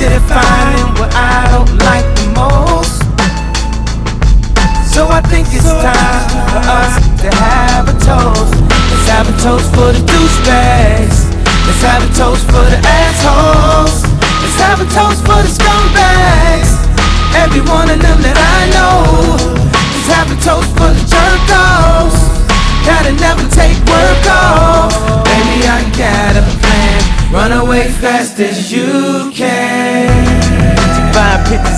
defining what I don't like the most. So I think it's time for us to have a toast. Let's have a toast for the douchebags. Let's have a toast for the assholes. Let's have a toast for the scumbags. Every one of them that I know. Let's have a toast for the jerk-offs that'll never take work off. Baby, I got a plan. Run away fast as you can. Find pictures